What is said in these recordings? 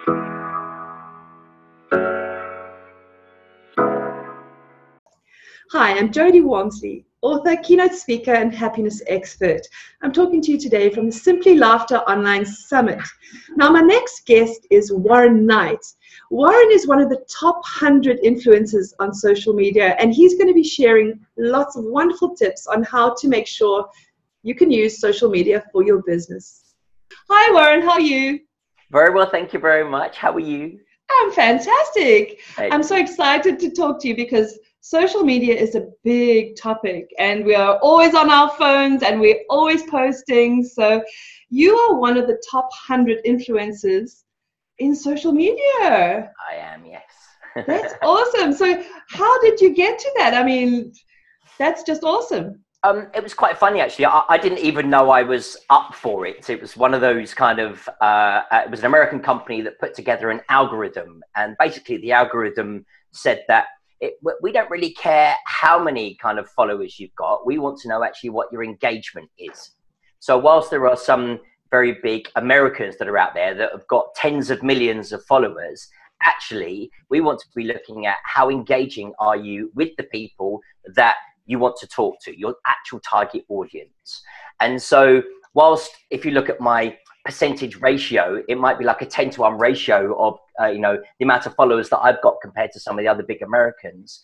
Hi, I'm Jodie Walmsley, author, keynote speaker, and happiness expert. I'm talking to you today from the Simply Laughter Online Summit. Now, my next guest is Warren Knight. Warren is one of the top 100 influencers on social media, and he's going to be sharing lots of wonderful tips on how to make sure you can use social media for your business. Hi, Warren. How are you? Very well, thank you very much. How are you? I'm fantastic. Hey. I'm so excited to talk to you because social media is a big topic and we are always on our phones and we're always posting. So you are one of the top 100 influencers in social media. I am, yes. That's awesome. So how did you get to that? I mean, that's just awesome. It was quite funny, actually. I didn't even know I was up for it. It was one of those kind of, it was an American company that put together an algorithm. And basically the algorithm said that we don't really care how many kind of followers you've got. We want to know actually what your engagement is. So whilst there are some very big Americans that are out there that have got tens of millions of followers, actually, we want to be looking at how engaging are you with the people that you want to talk to, your actual target audience. And so whilst if you look at my percentage ratio, it might be like a 10-to-1 ratio of, the amount of followers that I've got compared to some of the other big Americans,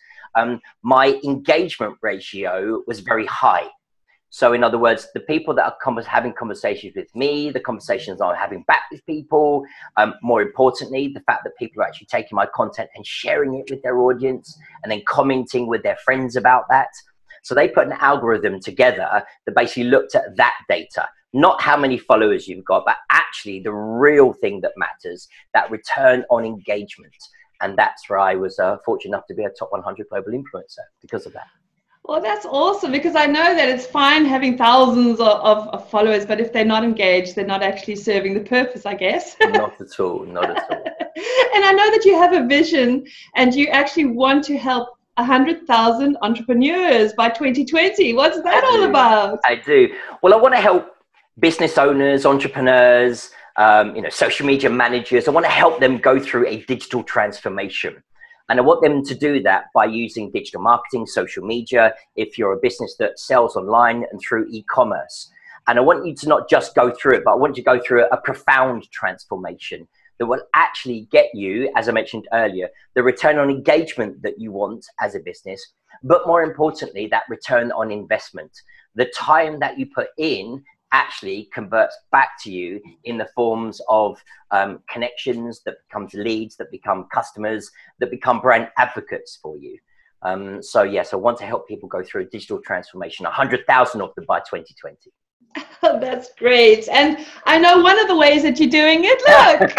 my engagement ratio was very high. So in other words, the people that are having conversations with me, the conversations I'm having back with people, more importantly, the fact that people are actually taking my content and sharing it with their audience and then commenting with their friends about that. So they put an algorithm together that basically looked at that data, not how many followers you've got, but actually the real thing that matters, that return on engagement. And that's where I was fortunate enough to be a top 100 global influencer because of that. Well, that's awesome, because I know that it's fine having thousands of followers, but if they're not engaged, they're not actually serving the purpose, I guess. Not at all, not at all. And I know that you have a vision and you actually want to help 100,000 entrepreneurs by 2020. What's that all about? I do. Well, I want to help business owners, entrepreneurs, social media managers. I want to help them go through a digital transformation. And I want them to do that by using digital marketing, social media, if you're a business that sells online and through e-commerce. And I want you to not just go through it, but I want you to go through a profound transformation that will actually get you, as I mentioned earlier, the return on engagement that you want as a business, but more importantly, that return on investment. The time that you put in actually converts back to you in the forms of connections that becomes leads, that become customers, that become brand advocates for you. So yes, I want to help people go through a digital transformation, 100,000 of them by 2020. Oh, that's great. And I know one of the ways that you're doing it. Look.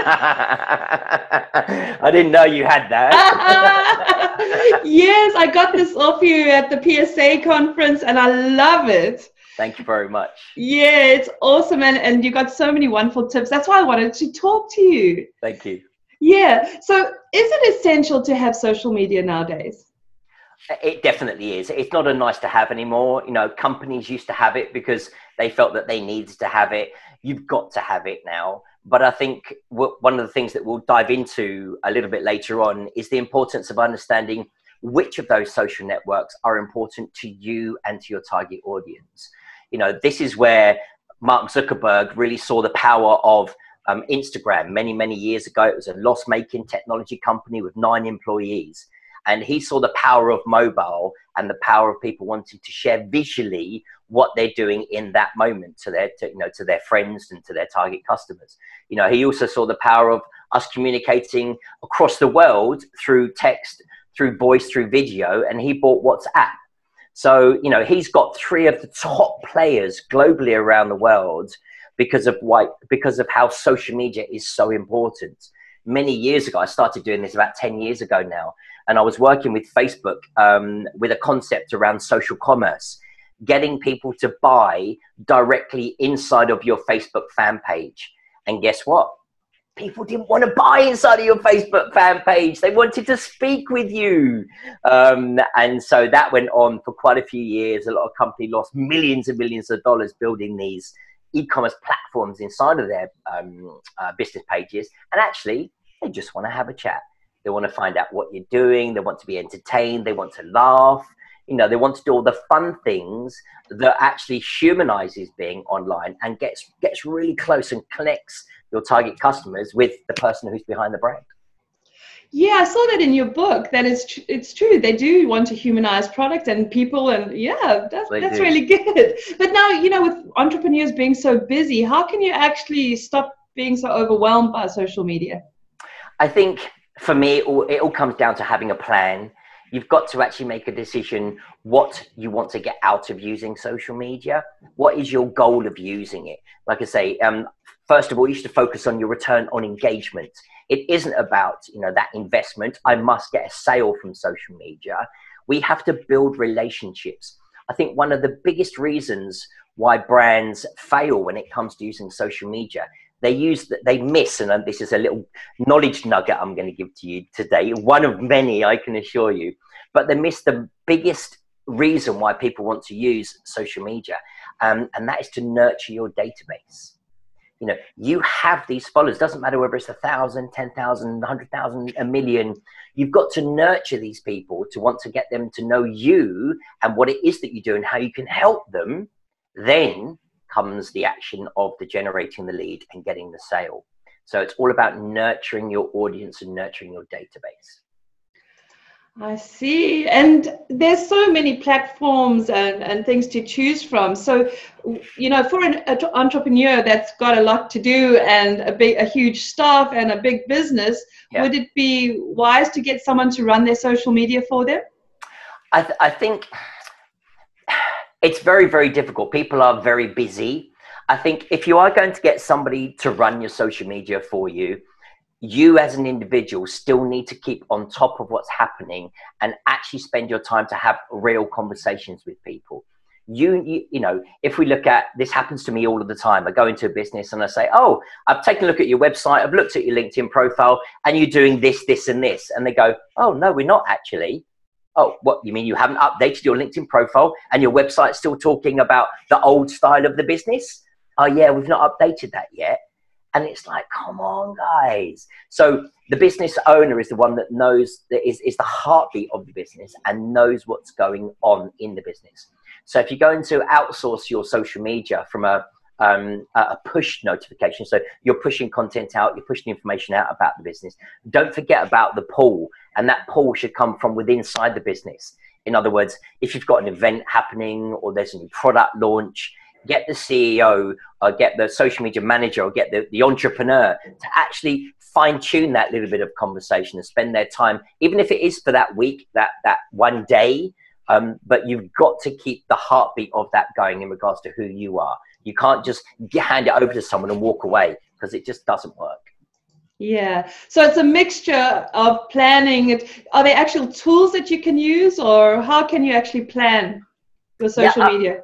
I didn't know you had that. Yes, I got this off you at the PSA conference and I love it. Thank you very much. Yeah, it's awesome. And you got so many wonderful tips. That's why I wanted to talk to you. Thank you. Yeah. So is it essential to have social media nowadays? It definitely is. It's not a nice to have anymore. Companies used to have it because they felt that they needed to have it. You've got to have it now. But I think one of the things that we'll dive into a little bit later on is the importance of understanding which of those social networks are important to you and to your target audience. This is where Mark Zuckerberg really saw the power of Instagram many, many years ago. It was a loss-making technology company with 9 employees. And he saw the power of mobile and the power of people wanting to share visually what they're doing in that moment to their friends and to their target customers. He also saw the power of us communicating across the world through text, through voice, through video, and he bought WhatsApp. So, he's got 3 of the top players globally around the world because of how social media is so important. Many years ago, I started doing this about 10 years ago now, and I was working with Facebook with a concept around social commerce, getting people to buy directly inside of your Facebook fan page. And guess what? People didn't want to buy inside of your Facebook fan page. They wanted to speak with you. And so that went on for quite a few years. A lot of companies lost millions and millions of dollars building these e-commerce platforms inside of their business pages, and actually they just want to have a chat. They want to find out what you're doing. They want to be entertained. They want to laugh. They want to do all the fun things that actually humanizes being online and gets really close and connects your target customers with the person who's behind the brand. Yeah, I saw that in your book. That it's true. They do want to humanize product and people, and yeah, that's really good. But now, with entrepreneurs being so busy, how can you actually stop being so overwhelmed by social media? I think for me, it all comes down to having a plan. You've got to actually make a decision what you want to get out of using social media. What is your goal of using it? Like I say, first of all, you should focus on your return on engagement. It isn't about, that investment. I must get a sale from social media. We have to build relationships. I think one of the biggest reasons why brands fail when it comes to using social media, they miss, and this is a little knowledge nugget I'm going to give to you today, one of many, I can assure you, but they miss the biggest reason why people want to use social media, and that is to nurture your database. You have these followers, doesn't matter whether it's 1,000, 10,000, 100,000, a million. You've got to nurture these people to want to get them to know you and what it is that you do and how you can help them. Then comes the action of the generating the lead and getting the sale. So it's all about nurturing your audience and nurturing your database. I see. And there's so many platforms and things to choose from. So, for an entrepreneur that's got a lot to do and a huge staff and a big business, would it be wise to get someone to run their social media for them? I think it's very, very difficult. People are very busy. I think if you are going to get somebody to run your social media for you, you as an individual still need to keep on top of what's happening and actually spend your time to have real conversations with people. If we look at, this happens to me all of the time. I go into a business and I say, oh, I've taken a look at your website. I've looked at your LinkedIn profile and you're doing this, this, and this. And they go, oh, no, we're not actually. Oh, what, you mean you haven't updated your LinkedIn profile and your website's still talking about the old style of the business? Oh yeah, we've not updated that yet. And it's like, come on, guys. So the business owner is the one that knows, that is the heartbeat of the business and knows what's going on in the business. So if you're going to outsource your social media from a push notification, so you're pushing content out, you're pushing information out about the business, don't forget about the pull. And that pull should come from within inside the business. In other words, if you've got an event happening or there's a new product launch, get the CEO or get the social media manager or get the entrepreneur to actually fine tune that little bit of conversation and spend their time, even if it is for that week, that one day. But you've got to keep the heartbeat of that going in regards to who you are. You can't just hand it over to someone and walk away, because it just doesn't work. Yeah. So it's a mixture of planning. Are there actual tools that you can use, or how can you actually plan your social media?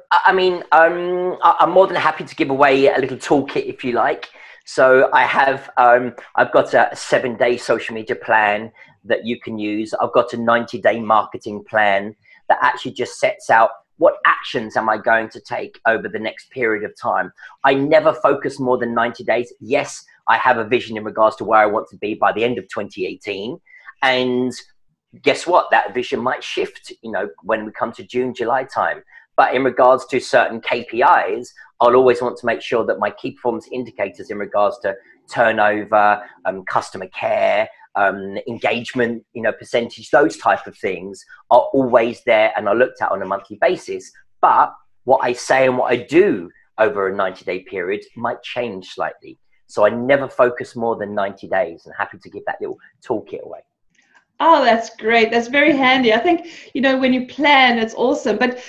I'm more than happy to give away a little toolkit if you like. So I have, I've got a 7-day social media plan that you can use. I've got a 90-day marketing plan that actually just sets out what actions am I going to take over the next period of time. I never focus more than 90 days. Yes, I have a vision in regards to where I want to be by the end of 2018. And guess what? That vision might shift, when we come to June, July time. But in regards to certain KPIs, I'll always want to make sure that my key performance indicators in regards to turnover, customer care, engagement, percentage, those type of things are always there and are looked at on a monthly basis. But what I say and what I do over a 90-day period might change slightly. So I never focus more than 90 days, and happy to give that little toolkit away. Oh, that's great. That's very handy. I think, when you plan, it's awesome. But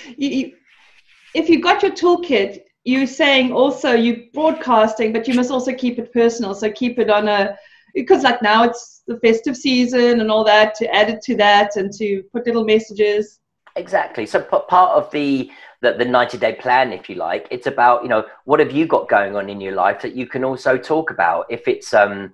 if you got your toolkit, you're saying also you're broadcasting, but you must also keep it personal. So keep it because like now it's the festive season and all that, to add it to that and to put little messages. Exactly. So part of the 90-day plan, if you like, it's about, what have you got going on in your life that you can also talk about. If it's,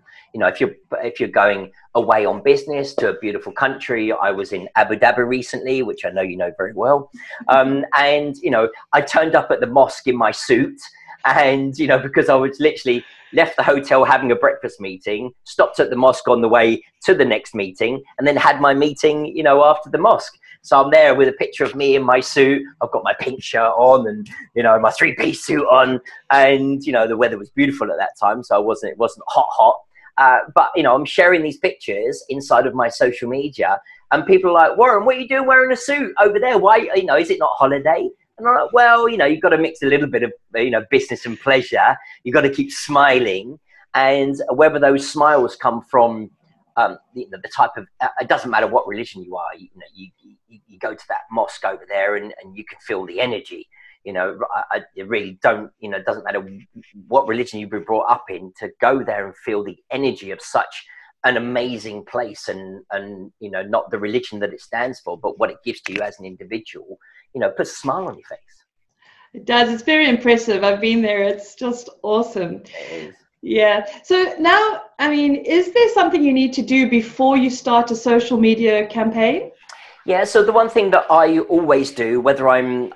if you're going away on business to a beautiful country. I was in Abu Dhabi recently, which I know you know very well. And, I turned up at the mosque in my suit And, you know, because I was literally left the hotel having a breakfast meeting, stopped at the mosque on the way to the next meeting, and then had my meeting, you know, after the mosque. So I'm there with a picture of me in my suit. I've got my pink shirt on and, you know, my 3-piece suit on. And, you know, the weather was beautiful at that time. So it wasn't hot. But, you know, I'm sharing these pictures inside of my social media. And people are like, Warren, what are you doing wearing a suit over there? Why, you know, is it not holiday? And I'm like, well, you know, you've got to mix a little bit of, you know, business and pleasure. You've got to keep smiling. And whether those smiles come from the type of, it doesn't matter what religion you are, you know, you go to that mosque over there and you can feel the energy. You know, I really don't, you know, it doesn't matter what religion you've been brought up in, to go there and feel the energy of such an amazing place, and you know, not the religion that it stands for, but what it gives to you as an individual, you know, puts a smile on your face. It does. It's very impressive. I've been there. It's just awesome. It is. Yeah. So now, I mean, is there something you need to do before you start a social media campaign? Yeah, so the one thing that I always do, whether I'm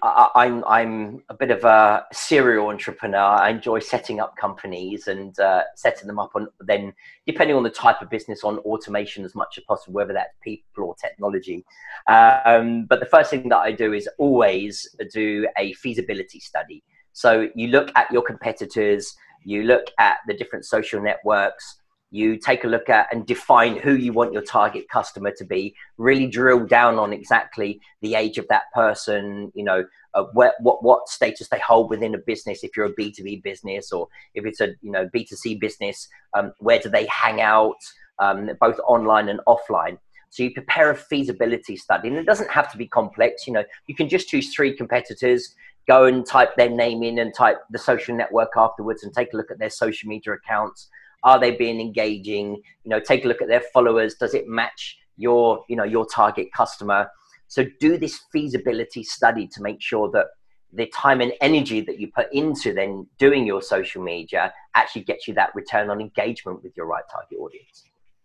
a bit of a serial entrepreneur, I enjoy setting up companies and setting them up on, then depending on the type of business, on automation as much as possible, whether that's people or technology. But the first thing that I do is always do a feasibility study. So you look at your competitors, you look at the different social networks, you take a look at and define who you want your target customer to be, really drill down on exactly the age of that person, you know, what status they hold within a business. If you're a B2B business, or if it's a, you know, B2C business, where do they hang out, both online and offline. So you prepare a feasibility study, and it doesn't have to be complex. You know, you can just choose 3 competitors, go and type their name in and type the social network afterwards, and take a look at their social media accounts. Are they being engaging? You know, take a look at their followers. Does it match your, you know, your target customer? So do this feasibility study to make sure that the time and energy that you put into then doing your social media actually gets you that return on engagement with your right target audience.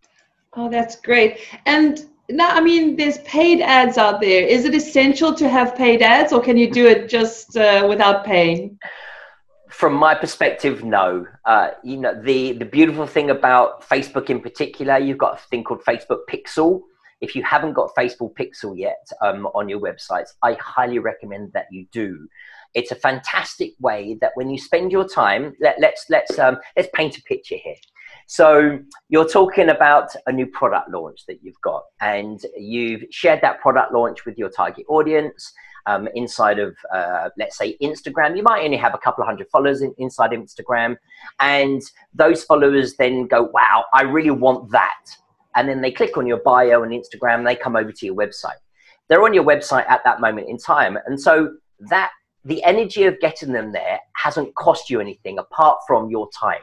Oh, that's great. And now, I mean, there's paid ads out there. Is it essential to have paid ads, or can you do it just without paying? From my perspective, no. You know, the beautiful thing about Facebook in particular, you've got a thing called Facebook Pixel. If you haven't got Facebook Pixel yet on your websites, I highly recommend that you do. It's a fantastic way that when you spend your time, let's paint a picture here. So you're talking about a new product launch that you've got, and you've shared that product launch with your target audience. Inside of, let's say, Instagram. You might only have a couple of hundred followers inside Instagram. And those followers then go, wow, I really want that. And then they click on your bio on Instagram, and they come over to your website. They're on your website at that moment in time. And so that the energy of getting them there hasn't cost you anything apart from your time.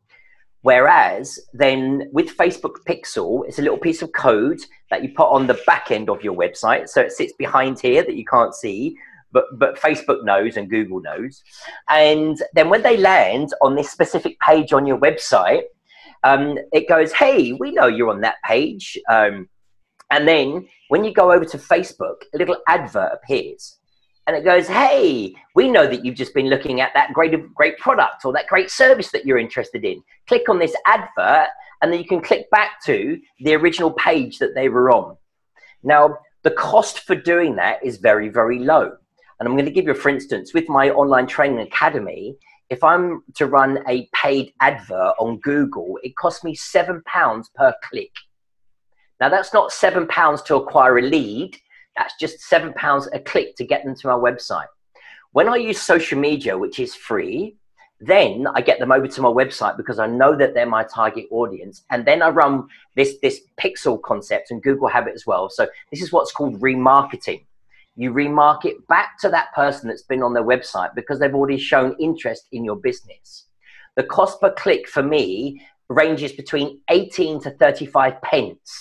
Whereas then with Facebook Pixel, it's a little piece of code that you put on the back end of your website. So it sits behind here that you can't see, but Facebook knows and Google knows. And then when they land on this specific page on your website, it goes, hey, we know you're on that page. And then when you go over to Facebook, a little advert appears. And it goes, hey, we know that you've just been looking at that great product or that great service that you're interested in. Click on this advert, and then you can click back to the original page that they were on. Now, the cost for doing that is very, very low. And I'm going to give you, for instance, with my online training academy, if I'm to run a paid advert on Google, it costs me £7 per click. Now, that's not £7 to acquire a lead. That's just £7 a click to get them to my website. When I use social media, which is free, then I get them over to my website because I know that they're my target audience. And then I run this pixel concept, and Google have it as well. So this is what's called remarketing. You remarket back to that person that's been on their website because they've already shown interest in your business. The cost per click for me ranges between 18 to 35 pence.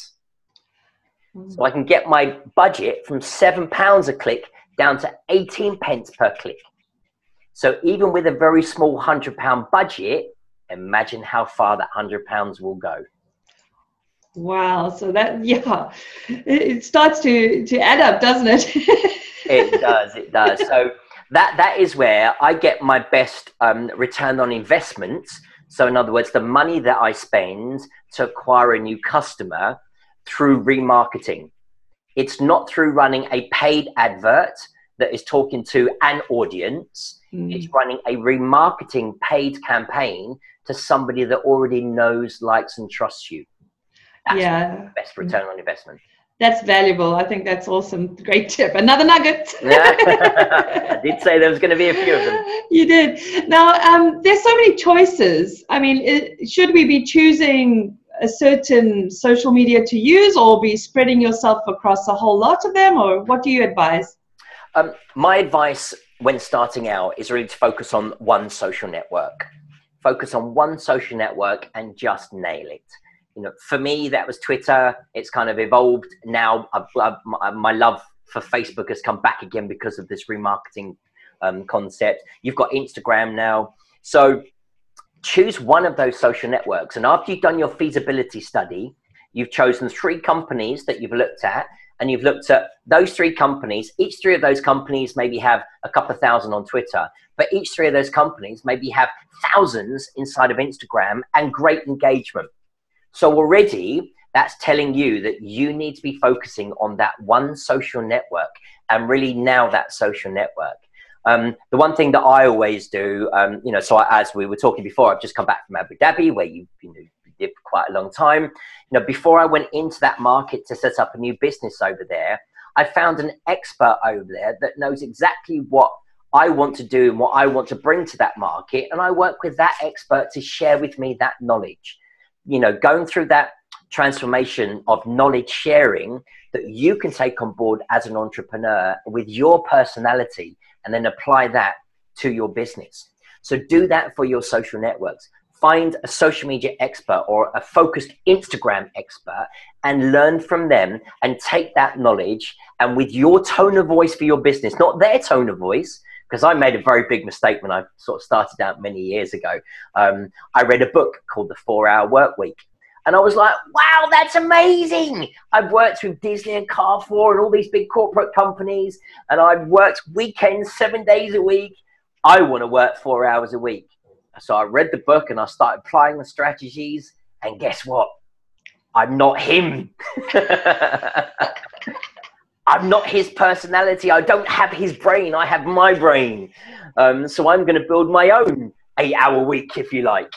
So I can get my budget from £7 a click down to 18 pence per click. So even with a very small £100 budget, imagine how far that £100 will go. Wow. So that, yeah, it starts to add up, doesn't it? It does. So that is where I get my best return on investment. So in other words, the money that I spend to acquire a new customer through remarketing. It's not through running a paid advert that is talking to an audience. It's running a remarketing paid campaign to somebody that already knows, likes, and trusts you. That's the best return on investment. That's valuable. I think that's awesome. Great tip. Another nugget. I did say there was going to be a few of them. You did. Now, there's so many choices. I mean, should we be choosing a certain social media to use, or be spreading yourself across a whole lot of them, or what do you advise? My advice when starting out is really to focus on one social network. Focus on one social network and just nail it. You know, for me, that was Twitter. It's kind of evolved now. My love for Facebook has come back again because of this remarketing concept. You've got Instagram now. So choose one of those social networks. And after you've done your feasibility study, you've chosen 3 companies that you've looked at, and you've looked at those 3 companies. Each 3 of those companies maybe have a couple of thousand on Twitter, but each 3 of those companies maybe have thousands inside of Instagram and great engagement. So already that's telling you that you need to be focusing on that one social network and really nail that social network. The one thing that I always do, so as we were talking before, I've just come back from Abu Dhabi, where you lived for quite a long time. Before I went into that market to set up a new business over there, I found an expert over there that knows exactly what I want to do and what I want to bring to that market. And I work with that expert to share with me that knowledge. Going through that transformation of knowledge sharing that you can take on board as an entrepreneur with your personality, and then apply that to your business. So do that for your social networks. Find a social media expert or a focused Instagram expert and learn from them, and take that knowledge, and with your tone of voice for your business, not their tone of voice. Because I made a very big mistake when I sort of started out many years ago. I read a book called The 4-Hour Workweek. And I was like, wow, that's amazing. I've worked with Disney and Carrefour and all these big corporate companies. And I've worked weekends, 7 days a week. I want to work 4 hours a week. So I read the book and I started applying the strategies. And guess what? I'm not him. I'm not his personality. I don't have his brain. I have my brain. So I'm going to build my own 8-hour week, if you like.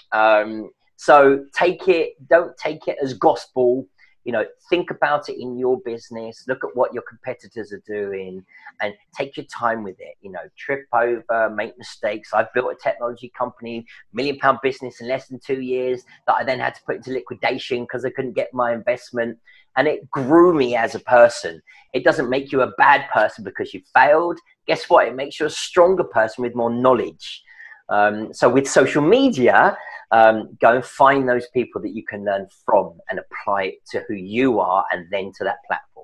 So don't take it as gospel. Think about it in your business. Look at what your competitors are doing and take your time with it. Trip over, make mistakes. I've built a technology company, £1 million business in less than 2 years that I then had to put into liquidation because I couldn't get my investment. And it grew me as a person. It doesn't make you a bad person because you failed. Guess what? It makes you a stronger person with more knowledge. So with social media, go and find those people that you can learn from and apply it to who you are and then to that platform.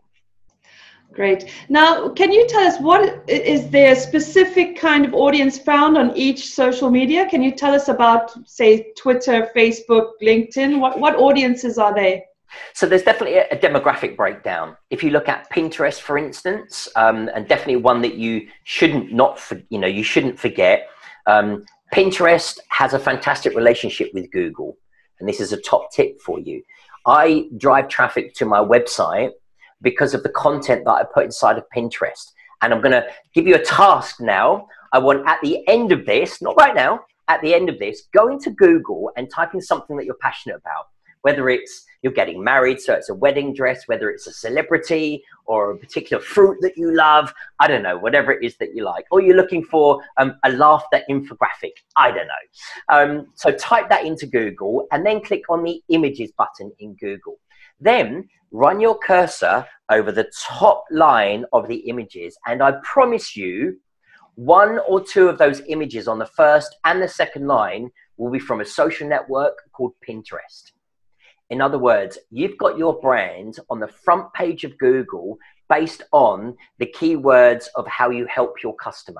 Great. Now, can you tell us, is there a specific kind of audience found on each social media? Can you tell us about, say, Twitter, Facebook, LinkedIn? What audiences are they? So there's definitely a demographic breakdown. If you look at Pinterest, for instance, and definitely one that you shouldn't forget. Pinterest has a fantastic relationship with Google, and this is a top tip for you. I drive traffic to my website because of the content that I put inside of Pinterest. And I'm going to give you a task now. I want at the end of this, not right now, at the end of this, go into Google and type in something that you're passionate about. Whether it's you're getting married, so it's a wedding dress, whether it's a celebrity or a particular fruit that you love, I don't know, whatever it is that you like. Or you're looking for a laughter infographic, I don't know. So type that into Google and then click on the images button in Google. Then run your cursor over the top line of the images, and I promise you, 1 or 2 of those images on the first and the second line will be from a social network called Pinterest. In other words, you've got your brand on the front page of Google based on the keywords of how you help your customer.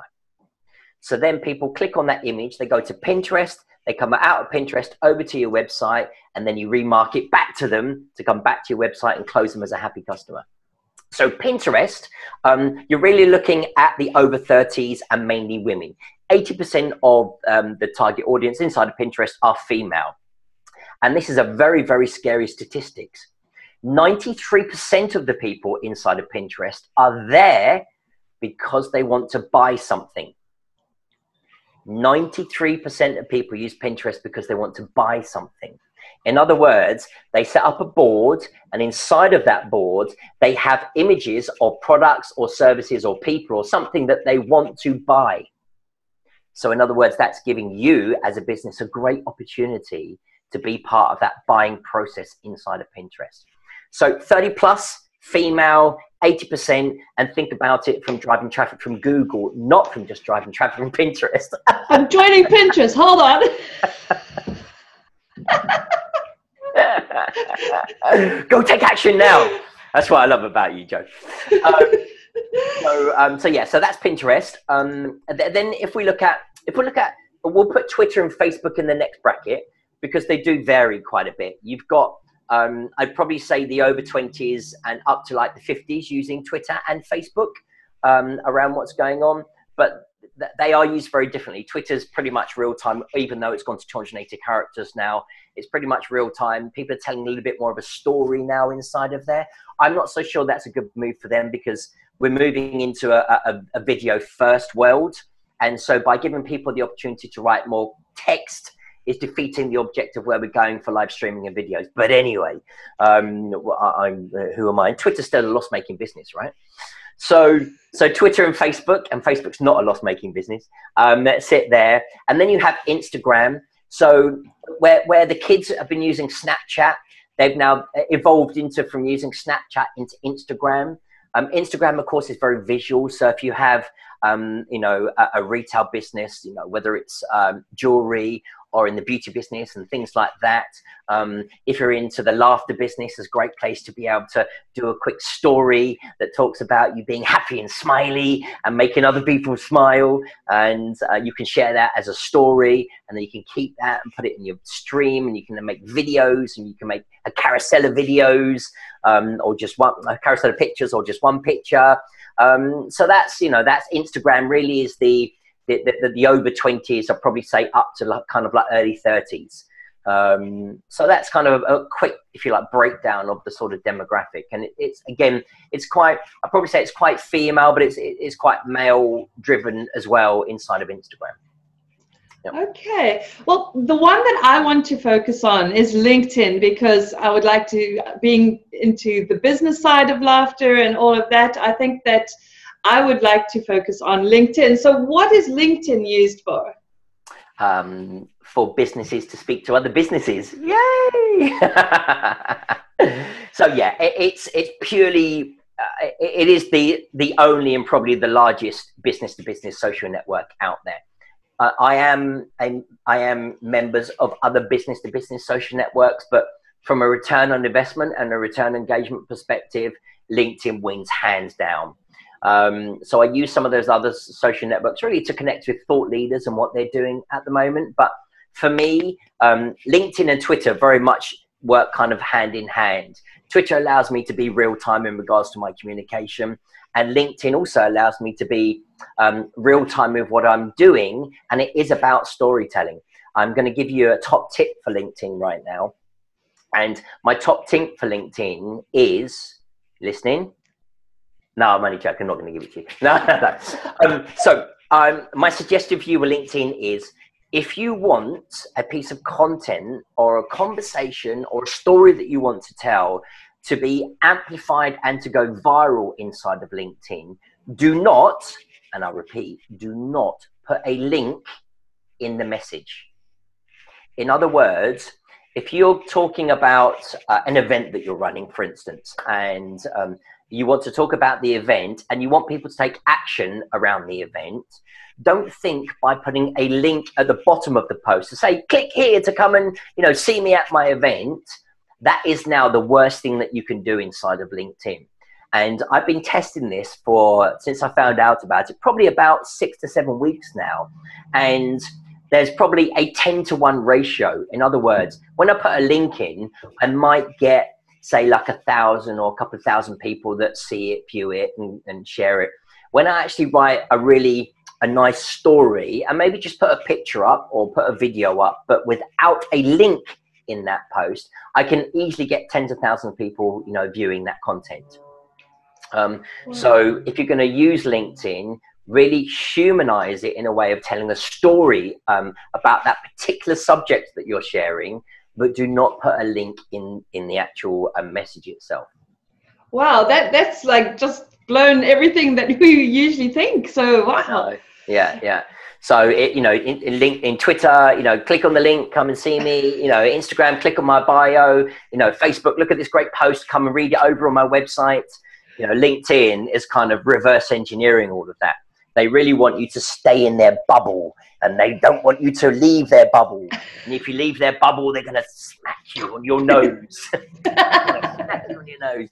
So then people click on that image, they go to Pinterest, they come out of Pinterest over to your website, and then you remarket back to them to come back to your website and close them as a happy customer. So Pinterest, you're really looking at the over 30s and mainly women. 80% of the target audience inside of Pinterest are female. And this is a very, very scary statistics. 93% of the people inside of Pinterest are there because they want to buy something. 93% of people use Pinterest because they want to buy something. In other words, they set up a board, and inside of that board, they have images of products or services or people or something that they want to buy. So in other words, that's giving you as a business a great opportunity to be part of that buying process inside of Pinterest. So 30 plus, female, 80%, and think about it from driving traffic from Google, not from just driving traffic from Pinterest. I'm joining Pinterest, hold on. Go take action now. That's what I love about you, Joe. So that's Pinterest. Then if we look at, we'll put Twitter and Facebook in the next bracket because they do vary quite a bit. You've got, I'd probably say the over 20s and up to like the 50s using Twitter and Facebook around what's going on, but they are used very differently. Twitter's pretty much real time, even though it's gone to 280 characters now. It's pretty much real time. People are telling a little bit more of a story now inside of there. I'm not so sure that's a good move for them because we're moving into a video first world. And so by giving people the opportunity to write more text is defeating the objective where we're going for live streaming and videos. But anyway, who am I? Twitter's still a loss-making business, right? So Twitter and Facebook's not a loss-making business. Sit there. And then you have Instagram. So where the kids have been using Snapchat, they've now evolved from using Snapchat into Instagram. Instagram, of course, is very visual. So if you have, a retail business, whether it's jewelry or in the beauty business and things like that. If you're into the laughter business, it's a great place to be able to do a quick story that talks about you being happy and smiley and making other people smile. And you can share that as a story, and then you can keep that and put it in your stream, and you can then make videos, and you can make a carousel of videos, or just a carousel of pictures, or just one picture. So that's Instagram really is the over 20s, I'd probably say up to kind of like early 30s. So that's kind of a quick, if you like, breakdown of the sort of demographic. And it's quite, I'd probably say it's quite female, but it's quite male driven as well inside of Instagram. Yep. Okay. Well, the one that I want to focus on is LinkedIn, because I would like to, being into the business side of laughter and all of that, I think that I would like to focus on LinkedIn. So what is LinkedIn used for? For businesses to speak to other businesses. Yay! So yeah, it's purely, it is the only and probably the largest business to business social network out there. I am members of other business to business social networks, but from a return on investment and a return engagement perspective, LinkedIn wins hands down. So I use some of those other social networks really to connect with thought leaders and what they're doing at the moment. But for me, LinkedIn and Twitter very much work kind of hand in hand. Twitter allows me to be real time in regards to my communication. And LinkedIn also allows me to be real time with what I'm doing. And it is about storytelling. I'm going to give you a top tip for LinkedIn right now. And my top tip for LinkedIn is listening. No, I'm only joking. I'm not going to give it to you. No. My suggestion for you with LinkedIn is, if you want a piece of content or a conversation or a story that you want to tell to be amplified and to go viral inside of LinkedIn, do not, and I repeat, do not put a link in the message. In other words, if you're talking about an event that you're running, for instance, and you want to talk about the event and you want people to take action around the event, don't think by putting a link at the bottom of the post to say, click here to come and, see me at my event. That is now the worst thing that you can do inside of LinkedIn. And I've been testing this since I found out about it, probably about 6 to 7 weeks now. And there's probably a 10-to-1 ratio. In other words, when I put a link in, I might get say like 1,000 or a couple of thousand people that see it, view it, and share it. When I actually write a nice story and maybe just put a picture up or put a video up, but without a link in that post, I can easily get tens of thousands of people, viewing that content. So if you're going to use LinkedIn, really humanize it in a way of telling a story about that particular subject that you're sharing, but do not put a link in the actual message itself. Wow, that's like just blown everything that we usually think. So wow. Yeah. So in Twitter, click on the link, come and see me. Instagram, click on my bio. Facebook, look at this great post, come and read it over on my website. LinkedIn is kind of reverse engineering all of that. They really want you to stay in their bubble, and they don't want you to leave their bubble. And if you leave their bubble, they're going to smack you on your nose. Smack you on your nose.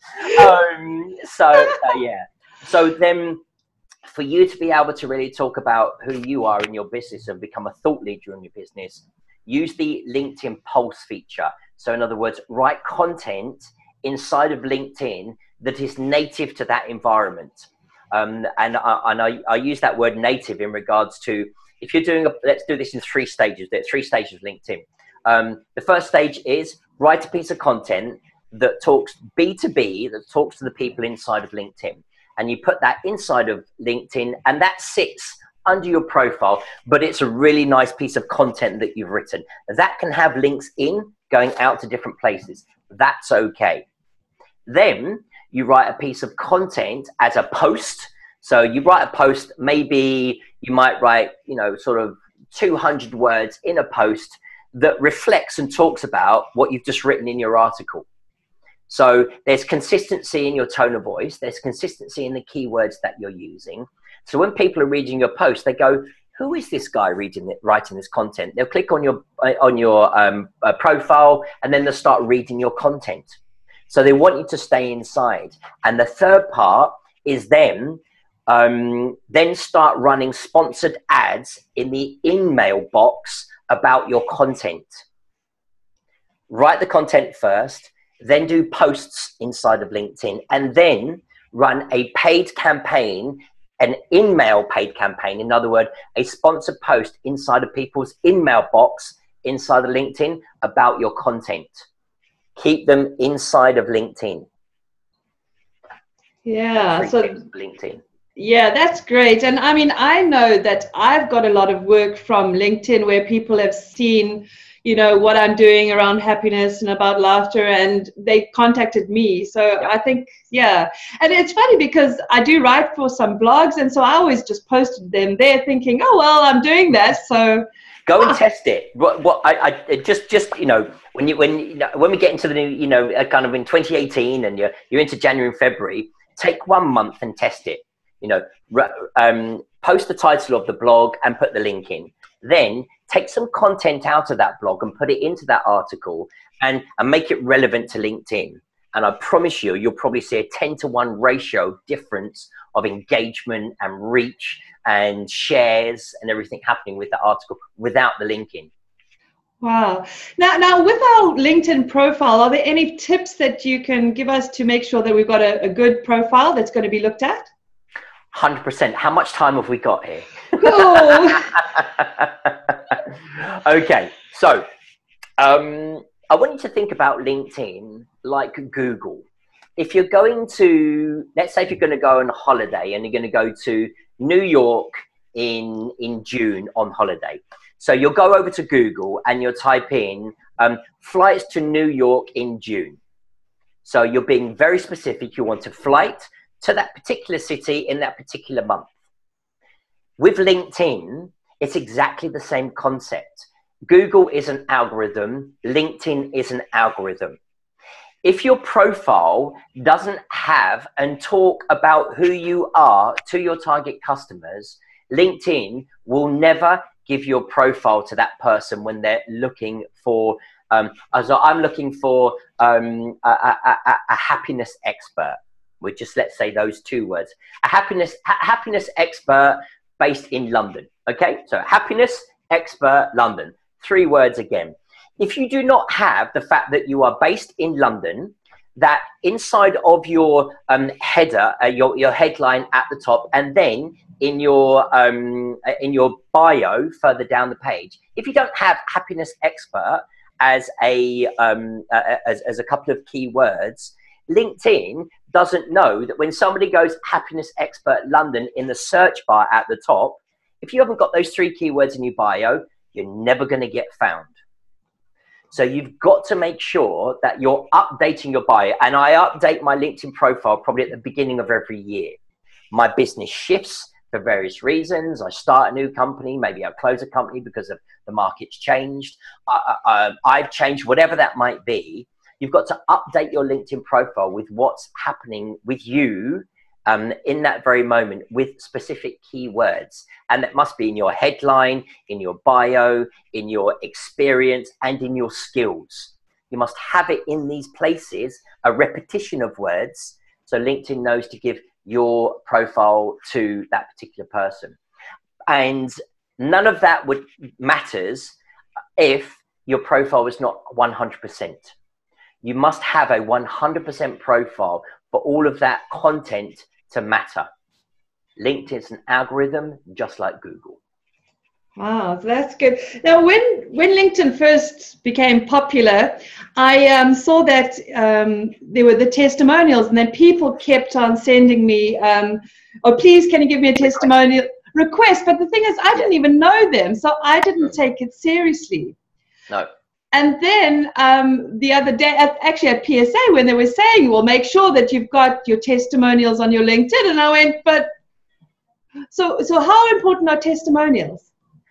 So then, for you to be able to really talk about who you are in your business and become a thought leader in your business, use the LinkedIn Pulse feature. So in other words, write content inside of LinkedIn that is native to that environment. And I use that word native in regards to, if you're doing let's do this in 3 stages. There are 3 stages of LinkedIn. The first stage is write a piece of content that talks B2B, that talks to the people inside of LinkedIn. And you put that inside of LinkedIn, and that sits under your profile, but it's a really nice piece of content that you've written. That can have links going out to different places. That's okay. Then you write a piece of content as a post. So you write a post, maybe you might write, sort of 200 words in a post that reflects and talks about what you've just written in your article. So there's consistency in your tone of voice. There's consistency in the keywords that you're using. So when people are reading your post, they go, who is this guy writing this content? They'll click on your profile, and then they'll start reading your content. So they want you to stay inside. And the third part is then start running sponsored ads in the email box about your content. Write the content first, then do posts inside of LinkedIn, and then run a paid campaign, an email paid campaign. In other words, a sponsored post inside of people's email box inside of LinkedIn about your content. Keep them inside of LinkedIn. Yeah. So LinkedIn. Yeah, that's great. And I mean, I know that I've got a lot of work from LinkedIn where people have seen, what I'm doing around happiness and about laughter, and they contacted me. So I think, yeah. And it's funny because I do write for some blogs, and so I always just posted them there thinking, oh, well, I'm doing that. So go and test it. What I just when we get into the new, kind of in 2018, and you're into January and February, take 1 month and test it. Post the title of the blog and put the link in. Then take some content out of that blog and put it into that article and make it relevant to LinkedIn. And I promise you'll probably see a 10-to-1 ratio difference of engagement and reach and shares and everything happening with the article without the link in. Wow. Now with our LinkedIn profile, are there any tips that you can give us to make sure that we've got a good profile that's going to be looked at? 100%. How much time have we got here? Cool. Okay. So I want you to think about LinkedIn like Google. If you're going to, let's say if you're going to go on holiday and you're going to go to New York in June on holiday. So you'll go over to Google and you'll type in flights to New York in June. So you're being very specific. You want a flight to that particular city in that particular month. With LinkedIn, it's exactly the same concept. Google is an algorithm. LinkedIn is an algorithm. If your profile doesn't have and talk about who you are to your target customers, LinkedIn will never give your profile to that person when they're looking for, so I'm looking for a happiness expert. With just, let's say those 2 words, a happiness expert based in London. Okay. So happiness expert, London, 3 words again. If you do not have the fact that you are based in London that inside of your header, your headline at the top, and then in your bio further down the page, if you don't have happiness expert as a couple of keywords, LinkedIn doesn't know that when somebody goes happiness expert London in the search bar at the top, if you haven't got those 3 keywords in your bio, you're never going to get found. So you've got to make sure that you're updating your bio. And I update my LinkedIn profile probably at the beginning of every year. My business shifts for various reasons. I start a new company, maybe I close a company because of the market's changed. I've changed, whatever that might be. You've got to update your LinkedIn profile with what's happening with you in that very moment with specific keywords. And that must be in your headline, in your bio, in your experience, and in your skills. You must have it in these places, a repetition of words, so LinkedIn knows to give your profile to that particular person. And none of that matters if your profile is not 100%. You must have a 100% profile for all of that content to matter. LinkedIn's an algorithm just like Google. Wow, that's good. Now, when LinkedIn first became popular, I saw that there were the testimonials, and then people kept on sending me, "Oh, please, can you give me a testimonial request?" But the thing is, I didn't even know them, so I didn't take it seriously. No. And then the other day, actually at PSA, when they were saying, well, make sure that you've got your testimonials on your LinkedIn. And I went, but so how important are testimonials?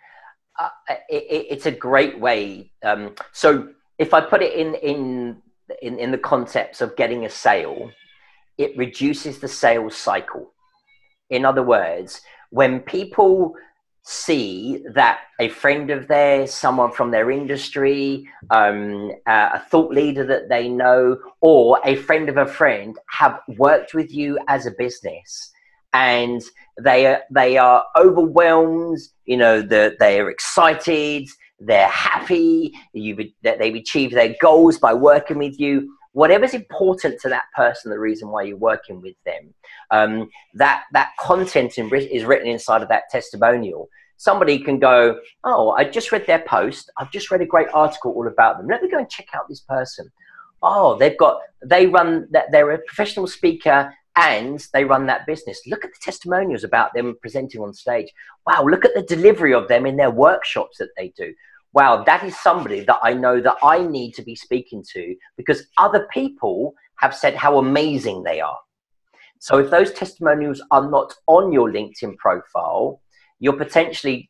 It's a great way. So if I put it in the concepts of getting a sale, it reduces the sales cycle. In other words, when people see that a friend of theirs, someone from their industry, a thought leader that they know, or a friend of a friend have worked with you as a business, and they are overwhelmed, you know, they are excited, they're happy, that they've achieved their goals by working with you. Whatever's important to that person, the reason why you're working with them, that content is written inside of that testimonial. Somebody can go, oh, I just read their post. I've just read a great article all about them. Let me go and check out this person. Oh, they're a professional speaker and they run that business. Look at the testimonials about them presenting on stage. Wow, look at the delivery of them in their workshops that they do. Wow, that is somebody that I know that I need to be speaking to because other people have said how amazing they are. So if those testimonials are not on your LinkedIn profile, you're potentially,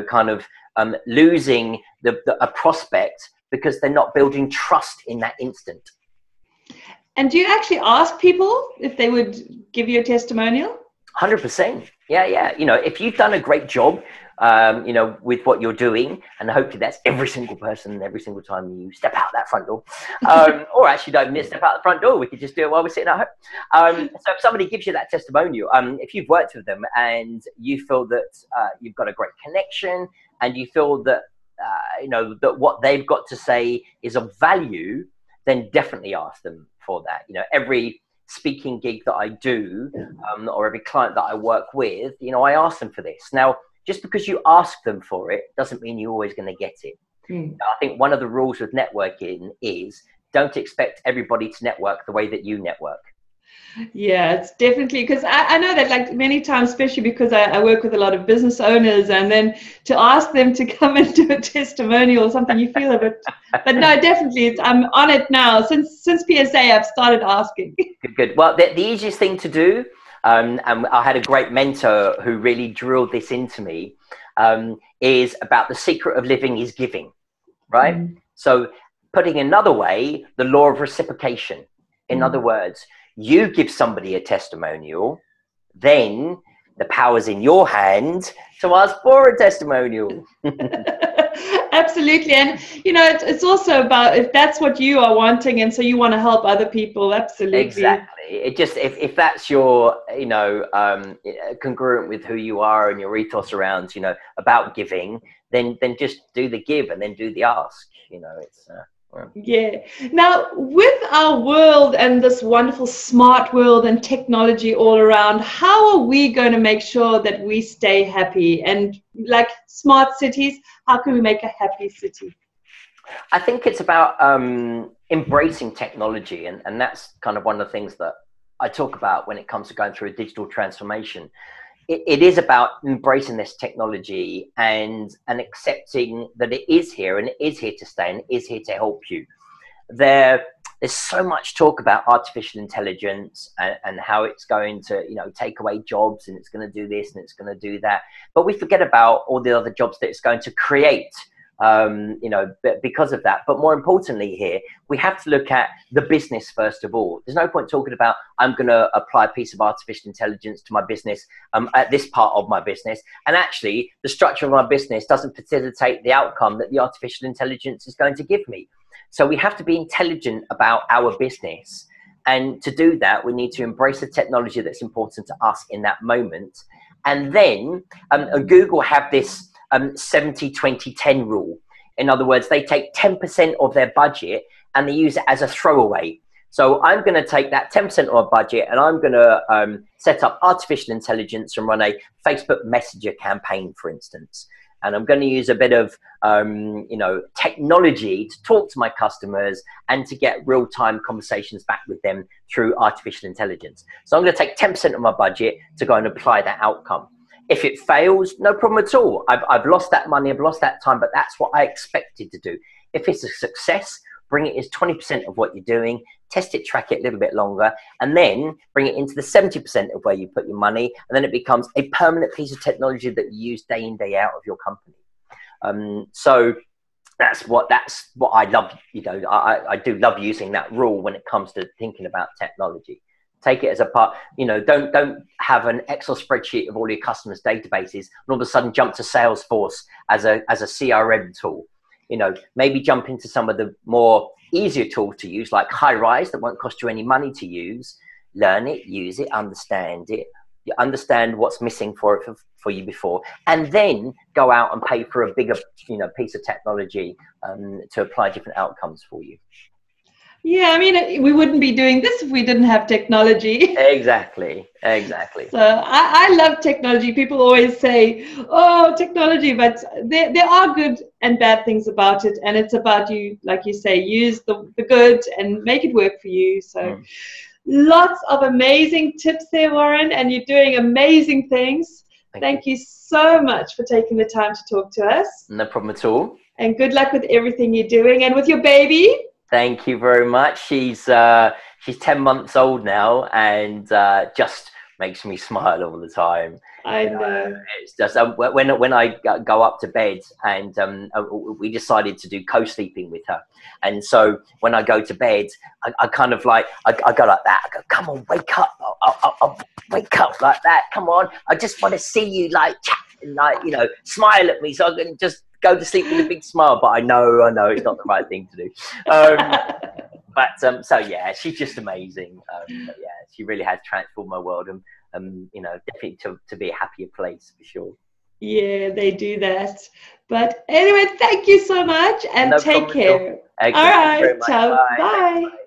losing a prospect because they're not building trust in that instant. And do you actually ask people if they would give you a testimonial? 100%. Yeah. If you've done a great job, with what you're doing, and hopefully that's every single person, every single time you step out that front door, or actually don't step out the front door, we could just do it while we're sitting at home. So if somebody gives you that testimonial, if you've worked with them and you feel that you've got a great connection and you feel that, that what they've got to say is of value, then definitely ask them for that. Every speaking gig that I do, or every client that I work with, I ask them for this. Now, just because you ask them for it doesn't mean you're always going to get it. I think one of the rules with networking is don't expect everybody to network the way that you network. Yeah, it's definitely, because I know that like many times, especially because I work with a lot of business owners, and then to ask them to come and do a testimonial or something, you feel a bit, but no, definitely, I'm on it now. Since PSA, I've started asking. Good. Well, the easiest thing to do, and I had a great mentor who really drilled this into me, is about the secret of living is giving, right? So putting another way, the law of reciprocation. In other words, you give somebody a testimonial, then the power's in your hand to ask for a testimonial. Absolutely. And, it's also about if that's what you are wanting, and so you want to help other people. Absolutely. Exactly. It just, if that's your, congruent with who you are and your ethos around, about giving, then just do the give and then do the ask. It's Yeah. Now, with our world and this wonderful smart world and technology all around, how are we going to make sure that we stay happy? And like smart cities, how can we make a happy city? I think it's about embracing technology, and that's kind of one of the things that I talk about when it comes to going through a digital transformation. It is about embracing this technology and accepting that it is here and it is here to stay and it is here to help you. There's so much talk about artificial intelligence and how it's going to, take away jobs, and it's going to do this and it's going to do that. But we forget about all the other jobs that it's going to create, because of that. But more importantly here, we have to look at the business first of all. There's no point talking about, I'm going to apply a piece of artificial intelligence to my business at this part of my business. And actually, the structure of my business doesn't facilitate the outcome that the artificial intelligence is going to give me. So we have to be intelligent about our business. And to do that, we need to embrace the technology that's important to us in that moment. And then Google have this 70-20-10 rule. In other words, they take 10% of their budget and they use it as a throwaway. So I'm going to take that 10% of my budget and I'm going to set up artificial intelligence and run a Facebook Messenger campaign, for instance. And I'm going to use a bit of, technology to talk to my customers and to get real-time conversations back with them through artificial intelligence. So I'm going to take 10% of my budget to go and apply that outcome. If it fails, no problem at all. I've lost that money, I've lost that time, but that's what I expected to do. If it's a success, bring it as 20% of what you're doing, test it, track it a little bit longer, and then bring it into the 70% of where you put your money, and then it becomes a permanent piece of technology that you use day in, day out of your company. So that's what I love. I do love using that rule when it comes to thinking about technology. Take it as a part, don't have an Excel spreadsheet of all your customers' databases and all of a sudden jump to Salesforce as a CRM tool. Maybe jump into some of the more easier tools to use, like HighRise, that won't cost you any money to use. Learn it, use it, understand it. You understand what's missing for you before, and then go out and pay for a bigger, piece of technology to apply different outcomes for you. Yeah, I mean, we wouldn't be doing this if we didn't have technology. Exactly. So I love technology. People always say, oh, technology, but there are good and bad things about it. And it's about you, like you say, use the good and make it work for you. So lots of amazing tips there, Warren, and you're doing amazing things. Thank you so much for taking the time to talk to us. No problem at all. And good luck with everything you're doing and with your baby. Thank you very much. She's 10 months old now, and just makes me smile all the time. I know. It's just when I go up to bed, and we decided to do co-sleeping with her, and so when I go to bed, I kind of like I go like that. I go, come on, wake up! I'll wake up like that. Come on! I just want to see you smile at me, so I can just go to sleep with a big smile. But I know it's not the right thing to do. So yeah, she's just amazing. She really has transformed my world, and definitely to be a happier place for sure. Yeah, they do that. But anyway, thank you so much, and take care. All right, ciao, bye.